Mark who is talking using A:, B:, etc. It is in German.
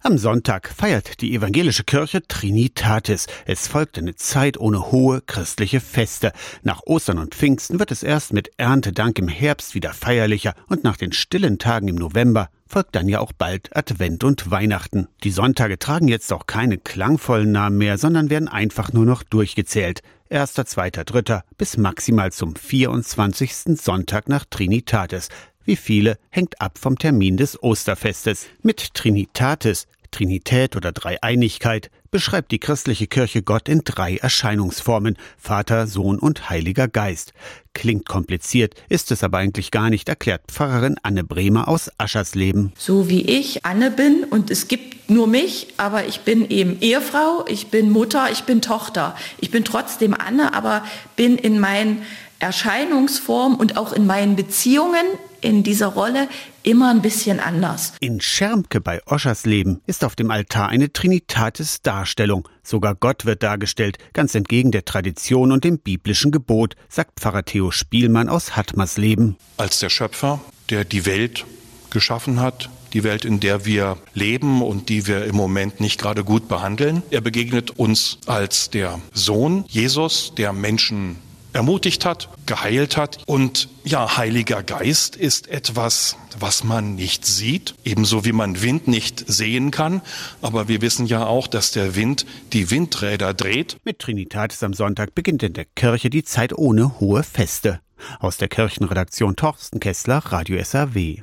A: Am Sonntag feiert die evangelische Kirche Trinitatis. Es folgt eine Zeit ohne hohe christliche Feste. Nach Ostern und Pfingsten wird es erst mit Erntedank im Herbst wieder feierlicher und nach den stillen Tagen im November folgt dann ja auch bald Advent und Weihnachten. Die Sonntage tragen jetzt auch keine klangvollen Namen mehr, sondern werden einfach nur noch durchgezählt. 1., 2., 3. bis maximal zum 24. Sonntag nach Trinitatis. Wie viele hängt ab vom Termin des Osterfestes. Mit Trinitatis, Trinität oder Dreieinigkeit, beschreibt die christliche Kirche Gott in 3 Erscheinungsformen: Vater, Sohn und Heiliger Geist. Klingt kompliziert, ist es aber eigentlich gar nicht, erklärt Pfarrerin Anne Bremer aus Aschersleben.
B: So wie ich Anne bin und es gibt nur mich, aber ich bin eben Ehefrau, ich bin Mutter, ich bin Tochter. Ich bin trotzdem Anne, aber bin in meinen Erscheinungsform und auch in meinen Beziehungen in dieser Rolle immer ein bisschen anders.
A: In Schermke bei Oschersleben ist auf dem Altar eine Trinitatis-Darstellung. Sogar Gott wird dargestellt, ganz entgegen der Tradition und dem biblischen Gebot, sagt Pfarrer Theo Spielmann aus Hattmarsleben.
C: Als der Schöpfer, der die Welt geschaffen hat, die Welt, in der wir leben und die wir im Moment nicht gerade gut behandeln. Er begegnet uns als der Sohn Jesus, der Menschen ermutigt hat, geheilt hat. Und ja, Heiliger Geist ist etwas, was man nicht sieht, ebenso wie man Wind nicht sehen kann. Aber wir wissen ja auch, dass der Wind die Windräder dreht.
A: Mit Trinitatis am Sonntag beginnt in der Kirche die Zeit ohne hohe Feste. Aus der Kirchenredaktion Torsten Kessler, Radio SAW.